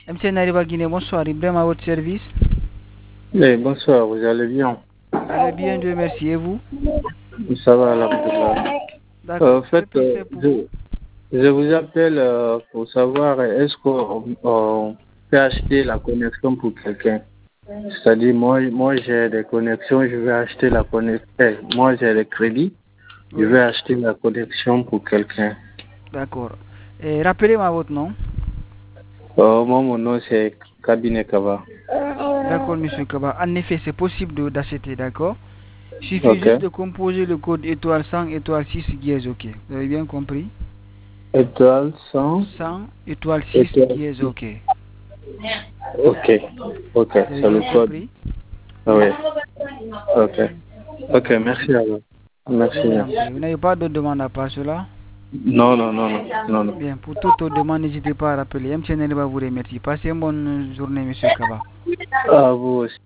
MTN Arriva Guinée, bonsoir. Ibrahim à votre service. Oui, bonsoir, vous allez bien? Allez bien, Dieu merci. Et vous? Ça va, alhamdoulilah. D'accord. En fait, Que puis-je faire pour vous? je vous appelle pour savoir est-ce qu'on peut acheter la connexion pour quelqu'un? C'est-à-dire, moi j'ai des connexions, je vais acheter la connexion. Moi j'ai des crédits, je Oui. vais acheter la connexion pour quelqu'un. D'accord. Et rappelez-moi votre nom. Moi, mon nom c'est Kabine Kaba. D'accord, monsieur Kaba. En effet, c'est possible d'acheter, d'accord? Il suffit Ok. juste de composer le code étoile 100 étoile 6 dièse, ok. Vous avez bien compris? Étoile 100, 100 étoile 6 étoile dièse, 6. ok. Ok, ok, Vous avez c'est bien le code. compris? Ah Oui. oui, ok. Ok, D'accord. merci alors. Je Merci. vous en prie. Vous n'avez pas d'autres demandes à part cela? Non, non, non, non, non, non. Bien, pour toute autre demande, n'hésitez pas à rappeler. MTN va vous remercier. Passez une bonne journée, monsieur Kaba. À vous aussi.